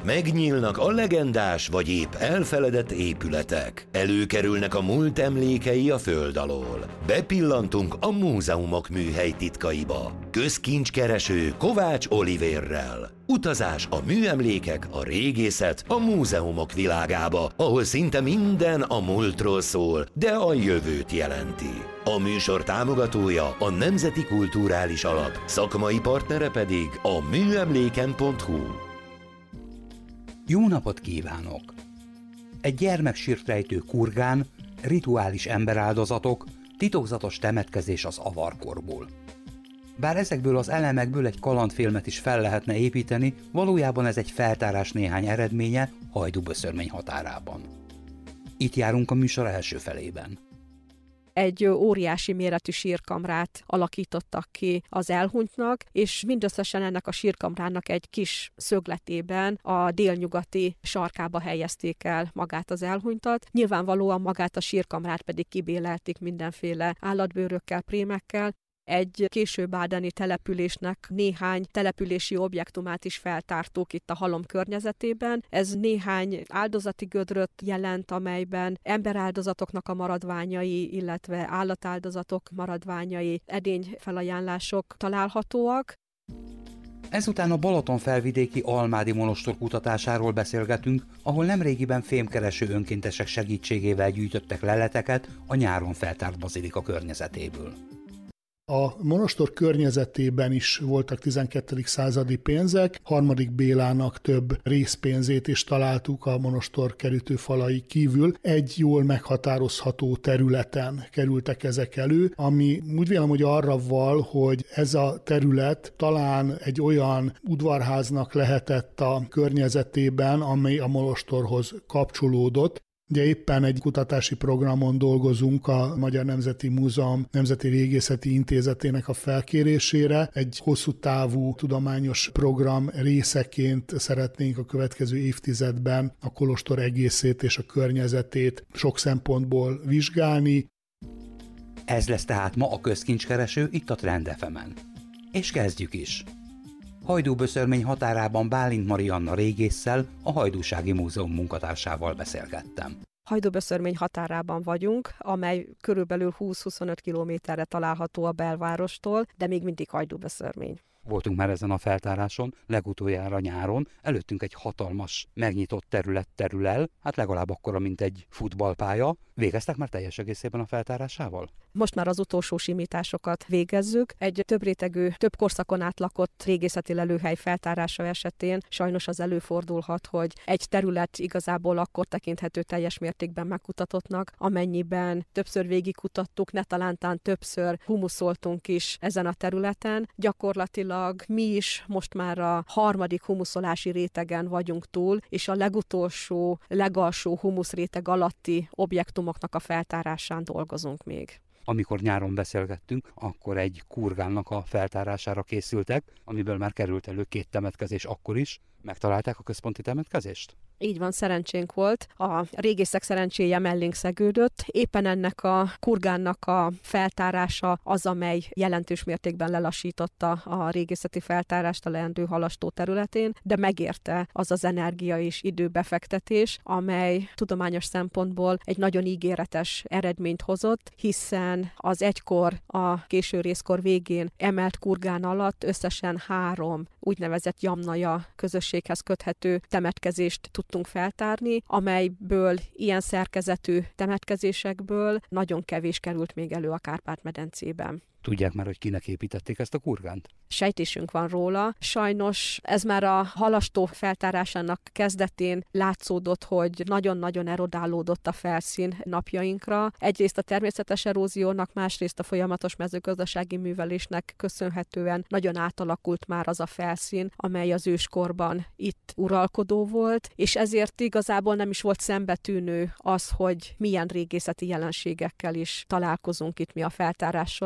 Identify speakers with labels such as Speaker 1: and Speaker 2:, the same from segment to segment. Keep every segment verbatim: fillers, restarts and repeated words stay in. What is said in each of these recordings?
Speaker 1: Megnyílnak a legendás vagy épp elfeledett épületek. Előkerülnek a múlt emlékei a föld alól. Bepillantunk a múzeumok műhely titkaiba. Közkincskereső Kovács Olivérrel. Utazás a műemlékek, a régészet, a múzeumok világába, ahol szinte minden a múltról szól, de a jövőt jelenti. A műsor támogatója a Nemzeti Kulturális Alap, szakmai partnere pedig a műemléken pont hu.
Speaker 2: Jó napot kívánok! Egy gyermeksírt rejtő kurgán, rituális emberáldozatok, titokzatos temetkezés az avarkorból. Bár ezekből az elemekből egy kalandfilmet is fel lehetne építeni, valójában ez egy feltárás néhány eredménye Hajdúböszörmény határában. Itt járunk a műsor első felében.
Speaker 3: Egy óriási méretű sírkamrát alakítottak ki az elhunytnak, és mindösszesen ennek a sírkamrának egy kis szögletében a délnyugati sarkába helyezték el magát az elhunytat. Nyilvánvalóan magát a sírkamrát pedig kibélelték mindenféle állatbőrökkel, prémekkel. Egy később ádeni településnek néhány települési objektumát is feltártuk itt a halom környezetében. Ez néhány áldozati gödröt jelent, amelyben emberáldozatoknak a maradványai, illetve állatáldozatok maradványai, edényfelajánlások találhatóak.
Speaker 2: Ezután a Balaton felvidéki Almádi monostor kutatásáról beszélgetünk, ahol nemrégiben fémkereső önkéntesek segítségével gyűjtöttek leleteket a nyáron feltárt bazilika környezetéből.
Speaker 4: A monostor környezetében is voltak tizenkettedik századi pénzek, harmadik Bélának több részpénzét is találtuk a monostor kerítőfalai kívül. Egy jól meghatározható területen kerültek ezek elő, ami úgy vélem, hogy arra val, hogy ez a terület talán egy olyan udvarháznak lehetett a környezetében, amely a monostorhoz kapcsolódott. Ugye éppen egy kutatási programon dolgozunk a Magyar Nemzeti Múzeum Nemzeti Régészeti Intézetének a felkérésére. Egy hosszú távú tudományos program részeként szeretnénk a következő évtizedben a kolostor egészét és a környezetét sok szempontból vizsgálni.
Speaker 2: Ez lesz tehát ma a közkincskereső itt a Trend ef emen. És kezdjük is! Hajdúböszörmény határában Bálint Marianna régésszel, a Hajdúsági Múzeum munkatársával beszélgettem.
Speaker 3: Hajdúböszörmény határában vagyunk, amely körülbelül húsz-huszonöt kilométerre található a belvárostól, de még mindig Hajdúböszörmény.
Speaker 2: Voltunk már ezen a feltáráson, legutoljára nyáron, előttünk egy hatalmas, megnyitott terület terül el, hát legalább akkora, mint egy futballpálya. Végeztek már teljes egészében a feltárásával?
Speaker 3: Most már az utolsó simításokat végezzük. Egy több rétegű, több korszakon átlakott régészeti lelőhely feltárása esetén sajnos az előfordulhat, hogy egy terület igazából akkor tekinthető teljes mértékben megkutatottnak, amennyiben többször végigkutattuk, ne talántán többször humuszoltunk is ezen a területen. Gyakorlatilag mi is most már a harmadik humuszolási rétegen vagyunk túl, és a legutolsó, legalsó humuszréteg alatti objektumoknak a feltárásán dolgozunk még.
Speaker 2: Amikor nyáron beszélgettünk, akkor egy kurgánnak a feltárására készültek, amiből már került elő két temetkezés akkor is. Megtalálták a központi temetkezést?
Speaker 3: Így van, szerencsénk volt. A régészek szerencséje mellénk szegődött. Éppen ennek a kurgánnak a feltárása az, amely jelentős mértékben lelassította a régészeti feltárást a leendő halastó területén, de megérte az az energia és időbefektetés, amely tudományos szempontból egy nagyon ígéretes eredményt hozott, hiszen az egykor a késő részkor végén emelt kurgán alatt összesen három úgynevezett jamnaja közösséghez köthető temetkezést tudtunk feltárni, amelyből ilyen szerkezetű temetkezésekből nagyon kevés került még elő a Kárpát-medencében.
Speaker 2: Tudják már, hogy kinek építették ezt a kurgánt?
Speaker 3: Sejtésünk van róla. Sajnos ez már a halastó feltárásának kezdetén látszódott, hogy nagyon-nagyon erodálódott a felszín napjainkra. Egyrészt a természetes eróziónak, másrészt a folyamatos mezőgazdasági művelésnek köszönhetően nagyon átalakult már az a felszín, amely az őskorban itt uralkodó volt, és ezért igazából nem is volt szembetűnő az, hogy milyen régészeti jelenségekkel is találkozunk itt mi a feltárás során.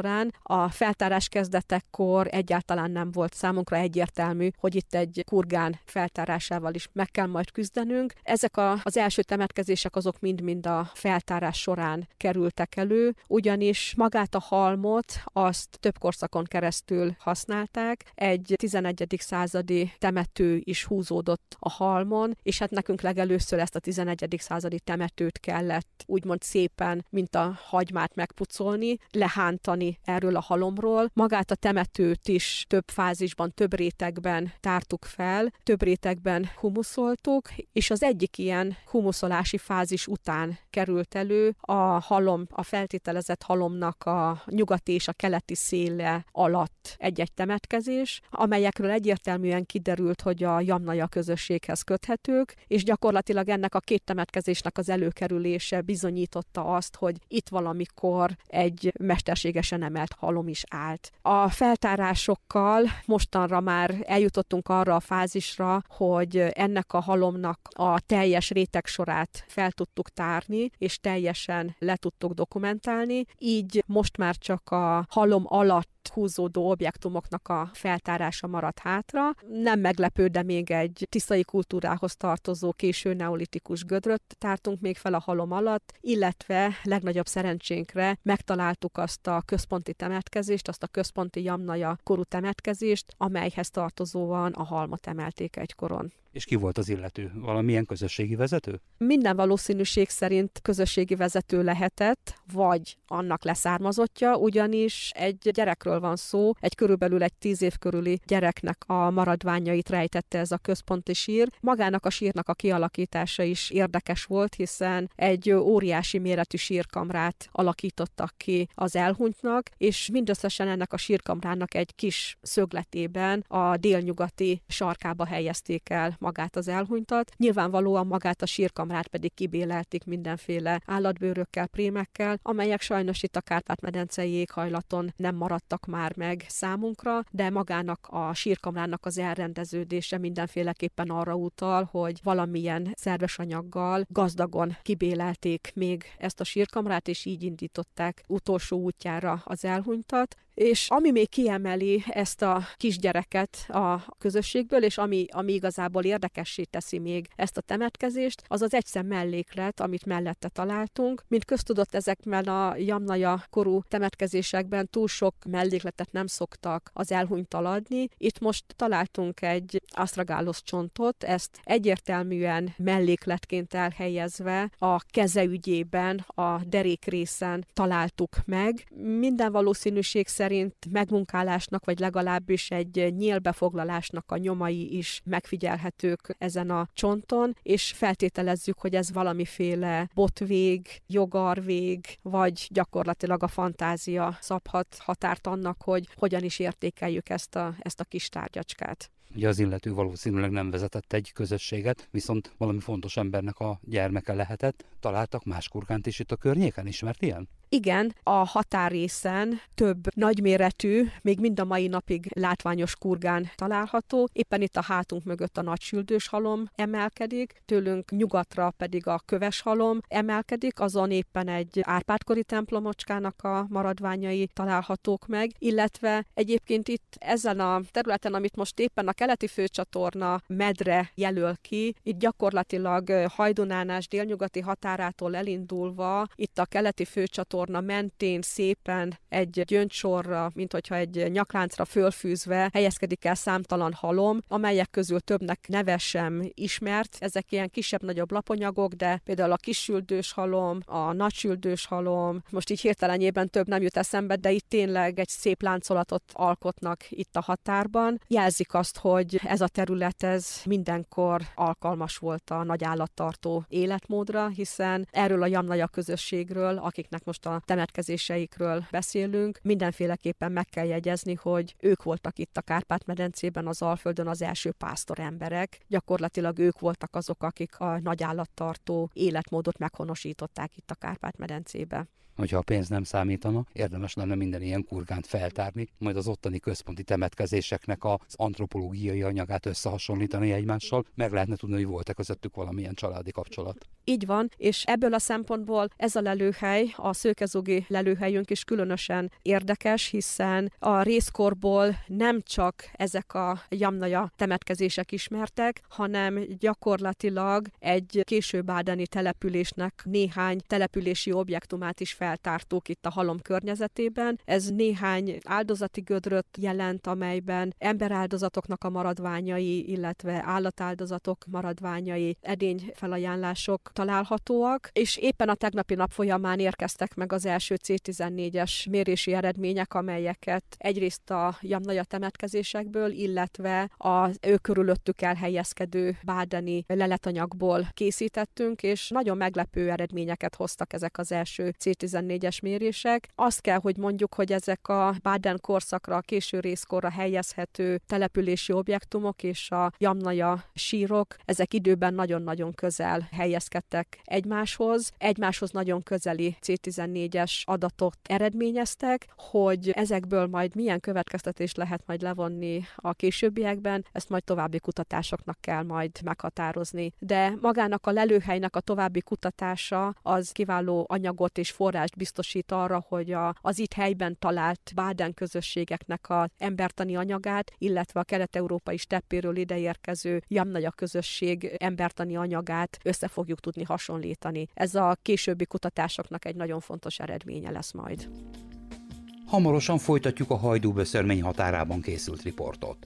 Speaker 3: A feltárás kezdetekkor egyáltalán nem volt számunkra egyértelmű, hogy itt egy kurgán feltárásával is meg kell majd küzdenünk. Ezek a, az első temetkezések azok mind-mind a feltárás során kerültek elő, ugyanis magát a halmot azt több korszakon keresztül használták. Egy tizenegyedik századi temető is húzódott a halmon, és hát nekünk legelőször ezt a tizenegyedik századi temetőt kellett úgymond szépen, mint a hagymát megpucolni, lehántani erről a halomról. Magát a temetőt is több fázisban, több rétegben tártuk fel, több rétegben humuszoltuk, és az egyik ilyen humuszolási fázis után került elő a halom, a feltételezett halomnak a nyugati és a keleti széle alatt egy-egy temetkezés, amelyekről egyértelműen kiderült, hogy a Jamnaja közösséghez köthetők, és gyakorlatilag ennek a két temetkezésnek az előkerülése bizonyította azt, hogy itt valamikor egy mesterségesen emelt halom is állt. A feltárásokkal mostanra már eljutottunk arra a fázisra, hogy ennek a halomnak a teljes rétegsorát fel tudtuk tárni, és teljesen le tudtuk dokumentálni, így most már csak a halom alatt húzódó objektumoknak a feltárása maradt hátra. Nem meglepő, de még egy tiszai kultúrához tartozó késő neolitikus gödröt tártunk még fel a halom alatt, illetve legnagyobb szerencsénkre megtaláltuk azt a központi temetkezést, azt a központi Jamnaja korú temetkezést, amelyhez tartozóan a halmot emelték egykoron.
Speaker 2: És ki volt az illető? Valamilyen közösségi vezető?
Speaker 3: Minden valószínűség szerint közösségi vezető lehetett, vagy annak leszármazottja, ugyanis egy gyerekről van szó, egy körülbelül egy tíz év körüli gyereknek a maradványait rejtette ez a központi sír. Magának a sírnak a kialakítása is érdekes volt, hiszen egy óriási méretű sírkamrát alakítottak ki az elhunytnak, és mindösszesen ennek a sírkamrának egy kis szögletében a délnyugati sarkába helyezték el magát az elhunytat. Nyilvánvalóan magát a sírkamrát pedig kibélelték mindenféle állatbőrökkel, prémekkel, amelyek sajnos itt a Kárpát-medencei éghajlaton nem maradtak már meg számunkra, de magának a sírkamrának az elrendeződése mindenféleképpen arra utal, hogy valamilyen szerves anyaggal gazdagon kibélelték még ezt a sírkamrát, és így indították utolsó útjára az elhunytat. És ami még kiemeli ezt a kisgyereket a közösségből, és ami, ami igazából érdekessé teszi még ezt a temetkezést, az az egyszem melléklet, amit mellette találtunk. Mint köztudott, ezekben a Jamnaja korú temetkezésekben túl sok mellékletet nem szoktak az elhunyttal adni. Itt most találtunk egy astragalus csontot, ezt egyértelműen mellékletként elhelyezve a keze ügyében, a derékrészen találtuk meg. Minden valószínűség szerint megmunkálásnak, vagy legalábbis egy nyílbefoglalásnak a nyomai is megfigyelhetők ezen a csonton, és feltételezzük, hogy ez valamiféle botvég, jogarvég, vagy gyakorlatilag a fantázia szabhat határt annak, hogy hogyan is értékeljük ezt a, ezt a kis tárgyacskát.
Speaker 2: Ugye az illető valószínűleg nem vezetett egy közösséget, viszont valami fontos embernek a gyermeke lehetett. Találtak más kurgánt is itt a környéken, ismert ilyen?
Speaker 3: Igen, a határrészen több nagyméretű, még mind a mai napig látványos kurgán található. Éppen itt a hátunk mögött a nagy süldős halom emelkedik, tőlünk nyugatra pedig a köves halom emelkedik, azon éppen egy Árpád-kori templomocskának a maradványai találhatók meg, illetve egyébként itt ezen a területen, amit most éppen a keleti főcsatorna medre jelöl ki, itt gyakorlatilag Hajdunánás délnyugati határától elindulva, itt a keleti főcsatorna mentén szépen egy gyöngysorra, mint hogyha egy nyakláncra fölfűzve helyezkedik el számtalan halom, amelyek közül többnek neve sem ismert. Ezek ilyen kisebb-nagyobb laponyagok, de például a kissüldős halom, a nagysüldős halom, most így hirtelenjében több nem jut eszembe, de itt tényleg egy szép láncolatot alkotnak itt a határban. Jelzik azt, hogy ez a terület ez mindenkor alkalmas volt a nagy állattartó életmódra, hiszen erről a Jamnaja közösségről, akiknek most a temetkezéseikről beszélünk, mindenféleképpen meg kell jegyezni, hogy ők voltak itt a Kárpát-medencében, az Alföldön az első pásztor emberek. Gyakorlatilag ők voltak azok, akik a nagy állattartó életmódot meghonosították itt a Kárpát-medencébe.
Speaker 2: hogyha a pénz nem számítana, érdemes lenne minden ilyen kurgánt feltárni, majd az ottani központi temetkezéseknek az antropológiai anyagát összehasonlítani egymással, meg lehetne tudni, hogy volt-e közöttük valamilyen családi kapcsolat.
Speaker 3: Így van, és ebből a szempontból ez a lelőhely, a szőkezugi lelőhelyünk is különösen érdekes, hiszen a rézkorból nem csak ezek a jamnaja temetkezések ismertek, hanem gyakorlatilag egy késő bádeni településnek néhány települési objektumát is feltártuk itt a halom környezetében. Ez néhány áldozati gödröt jelent, amelyben emberáldozatoknak a maradványai, illetve állatáldozatok maradványai, edényfelajánlások találhatóak, és éppen a tegnapi nap folyamán érkeztek meg az első cé tizennégyes mérési eredmények, amelyeket egyrészt a jamnaja temetkezésekből, illetve az ő körülöttük elhelyezkedő bádeni leletanyagból készítettünk, és nagyon meglepő eredményeket hoztak ezek az első cé tizennégyes mérések. Azt kell, hogy mondjuk, hogy ezek a Báden korszakra, a késő rézkorra helyezhető települési objektumok és a jamnaja sírok, ezek időben nagyon-nagyon közel helyezkedtek egymáshoz. Egymáshoz nagyon közeli cé tizennégyes adatot eredményeztek, hogy ezekből majd milyen következtetést lehet majd levonni a későbbiekben, ezt majd további kutatásoknak kell majd meghatározni. De magának a lelőhelynek a további kutatása az kiváló anyagot és forrást biztosít arra, hogy a, az itt helyben talált Báden közösségeknek az embertani anyagát, illetve a kelet-európai steppéről ideérkező jamnaja közösség embertani anyagát össze fogjuk tudni hasonlítani. Ez a későbbi kutatásoknak egy nagyon fontos eredménye lesz majd.
Speaker 2: Hamarosan folytatjuk a Hajdú-Böszörmény határában készült riportot.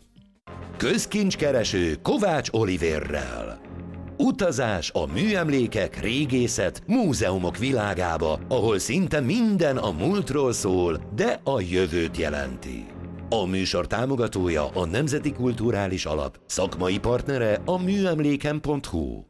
Speaker 1: Közkincskereső Kovács Olivérrel. Utazás a műemlékek, régészet, múzeumok világába, ahol szinte minden a múltról szól, de a jövőt jelenti. A műsor támogatója a Nemzeti Kulturális Alap, szakmai partnere a műemléken pont hu.